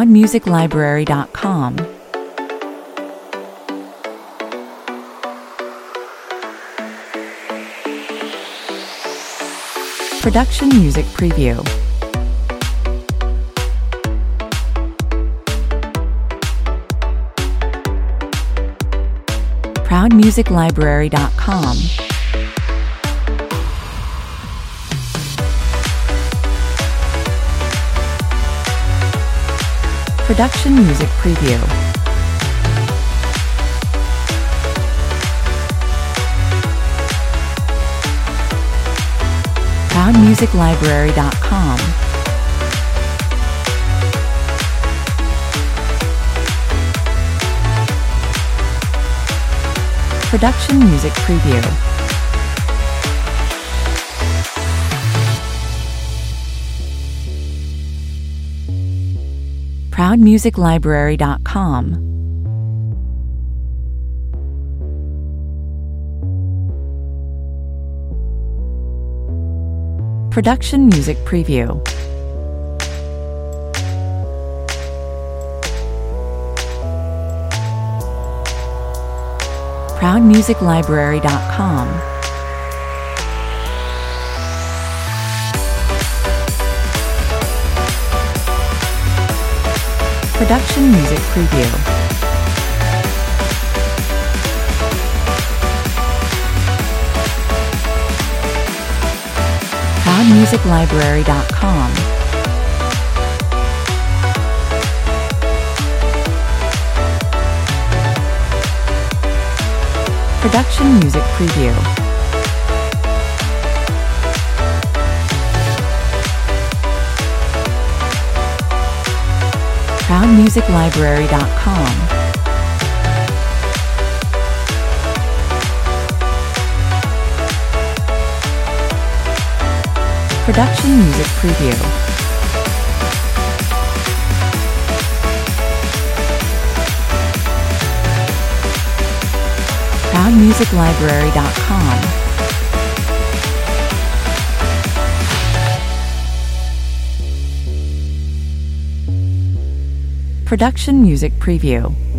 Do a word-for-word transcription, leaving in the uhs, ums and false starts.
proud music library dot com. Production Music Preview. proud music library dot com. Production Music Preview. proud music library dot com. Production Music Preview. proud music library dot com. Production Music Preview. proud music library dot com. Production Music Preview. proud music library dot com. Production Music Preview. proud music library dot com. Production Music Preview. proud music library dot com. Production Music Preview.